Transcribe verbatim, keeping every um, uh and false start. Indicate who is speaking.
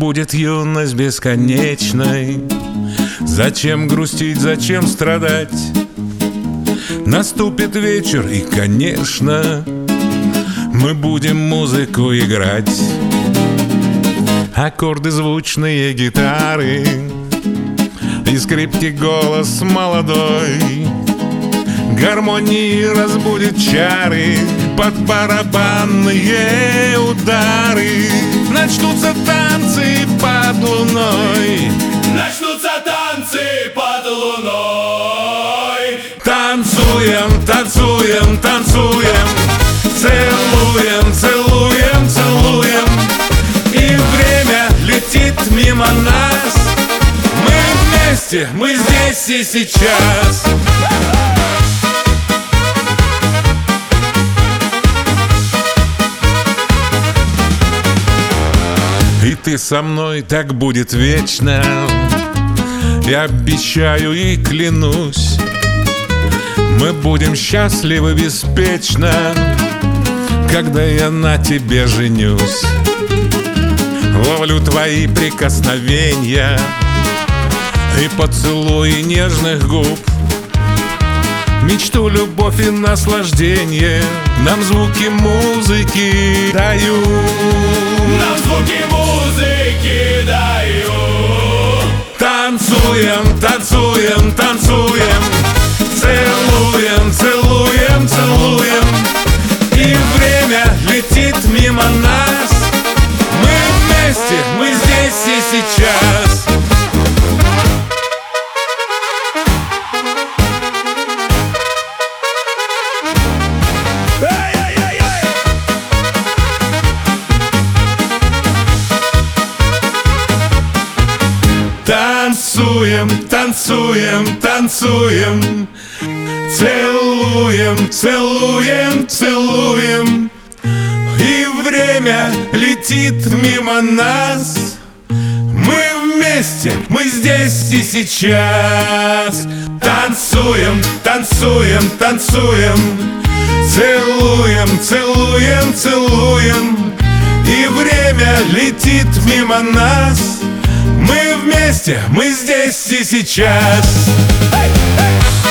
Speaker 1: будет юность бесконечной. Зачем грустить, зачем страдать? Наступит вечер, и, конечно, мы будем музыку играть. Аккорды, звучные гитары и скрипки, голос молодой. Гармонии разбудит чары под барабанные удары. Начнутся танцы под луной.
Speaker 2: Начнутся танцы под луной.
Speaker 1: Танцуем, танцуем, танцуем, целуем, целуем, целуем. И время летит мимо нас. Мы вместе, мы здесь и сейчас. И ты со мной, так будет вечно. Я обещаю и клянусь, мы будем счастливы беспечно, когда я на тебе женюсь. Ловлю твои прикосновения и поцелуи нежных губ. Мечту, любовь и наслаждение нам звуки музыки дают.
Speaker 2: Нам звуки музыки дают.
Speaker 1: Танцуем, танцуем, танцуем, целуем, целуем, целуем. И время летит мимо нас. Мы вместе, мы здесь и сейчас. Танцуем, танцуем, танцуем, целуем, целуем, целуем. И время летит мимо нас. Мы вместе, мы здесь и сейчас. Танцуем, танцуем, танцуем, целуем, целуем, целуем. И время летит мимо нас. Мы вместе, мы здесь и сейчас. Hey, hey.